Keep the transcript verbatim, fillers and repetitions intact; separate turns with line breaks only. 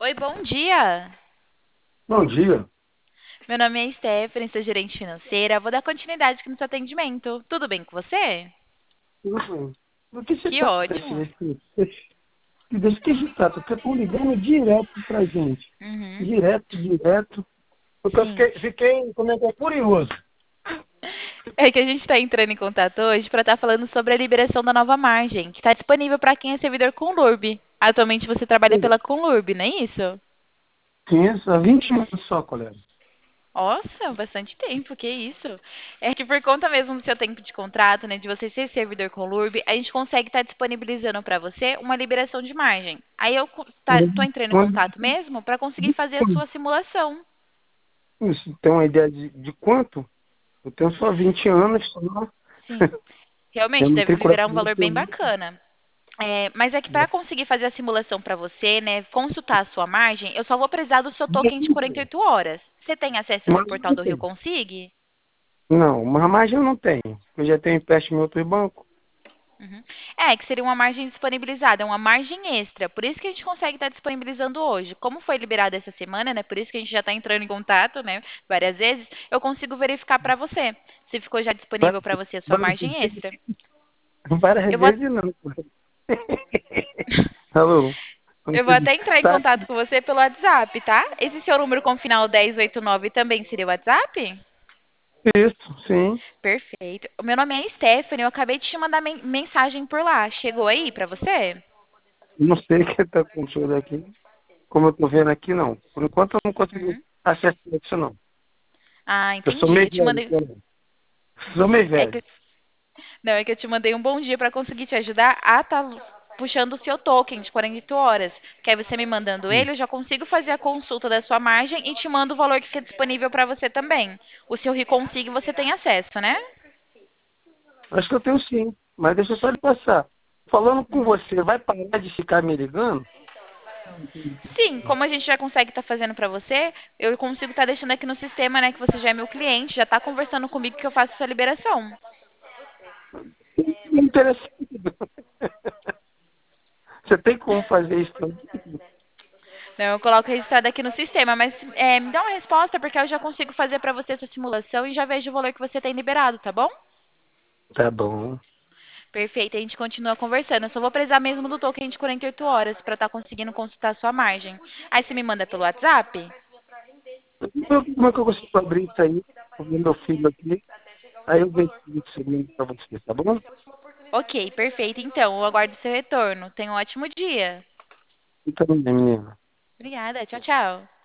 Oi, bom dia.
Bom dia.
Meu nome é Stephanie, sou gerente financeira. Vou dar continuidade aqui no seu atendimento. Tudo bem com você?
Uhum. Do que se
Que
trata esse,
ótimo.
esse, esse, desse que se trata? Porque estão ligando direto pra gente.
Uhum.
Direto, direto. Porque eu
Sim.
fiquei, fiquei como é que é, curioso.
É que a gente está entrando em contato hoje para estar falando sobre a liberação da nova margem, que está disponível para quem é servidor Conlurb. Atualmente você trabalha pela Conlurb, não é isso?
Conheço há vinte anos só, colega.
Nossa, bastante tempo, que isso. É que por conta mesmo do seu tempo de contrato, né, de você ser servidor com Lurb, a gente consegue estar disponibilizando para você uma liberação de margem. Aí eu estou entrando em
Quando,
contato mesmo para conseguir fazer a sua simulação.
isso, tem uma ideia de, de quanto? Eu tenho só vinte anos, só.
Sim,
Eu
realmente
não
deve
tenho
virar um
coragem
valor bem bacana. É, mas é que para conseguir fazer a simulação para você, né, consultar a sua margem, eu só vou precisar do seu token de quarenta e oito horas. Você tem acesso a esse
Mas
portal
não
do Rio
tenho.
Consigue?
Não, mas margem eu não tenho. Eu já tenho empréstimo em outro banco.
Uhum. É, que seria uma margem disponibilizada, é uma margem extra. Por isso que a gente consegue estar disponibilizando hoje. Como foi liberado essa semana, né? Por isso que a gente já está entrando em contato, né? Várias vezes, eu consigo verificar para você se ficou já disponível para você a sua
Várias
margem extra.
várias
Eu vou,
vezes não. Alô?
eu vou até entrar em
Tá.
contato com você pelo WhatsApp, tá? Esse seu número com final dez oitenta e nove também seria o WhatsApp?
Isso, sim.
Perfeito. O meu nome é Stephanie, eu acabei de te mandar men- mensagem por lá. Chegou aí para você?
Não sei o que está acontecendo aqui. Como eu estou vendo aqui, não. Por enquanto eu não consigo
Uhum.
acessar isso, não.
Ah,
Eu sou
entendi.
meio
Eu te
velho,
mandei.
cara. Sou meio
É que
velho.
Não, é que eu te mandei um bom dia para conseguir te ajudar a estar puxando o seu token de quarenta e oito horas. Que aí você me mandando ele, eu já consigo fazer a consulta da sua margem e te mando o valor que fica disponível para você também. O seu Reconsig você tem acesso, né?
Acho que eu tenho sim. Mas deixa eu só lhe passar. Falando com
Uhum.
você, vai parar de ficar me ligando?
Sim, como a gente já consegue estar fazendo para você, eu consigo estar deixando aqui no sistema, né, que você já é meu cliente, já está conversando comigo que eu faço sua liberação.
Não interessa. Você tem como fazer isso também?
Então, eu coloco registrado aqui no sistema, mas é, me dá uma resposta porque eu já consigo fazer para você essa simulação e já vejo o valor que você tem liberado, tá bom?
Tá bom.
Perfeito, a gente continua conversando. Eu só vou precisar mesmo do token de quarenta e oito horas para estar conseguindo consultar a sua margem. Aí você me manda pelo WhatsApp?
Como é que eu consigo abrir isso aí? Vou ver meu filho aqui. Aí eu vejo isso aí pra você, tá bom?
Ok, perfeito. Então, eu aguardo seu retorno. Tenha um ótimo dia.
Então, menina.
Obrigada. Tchau, tchau.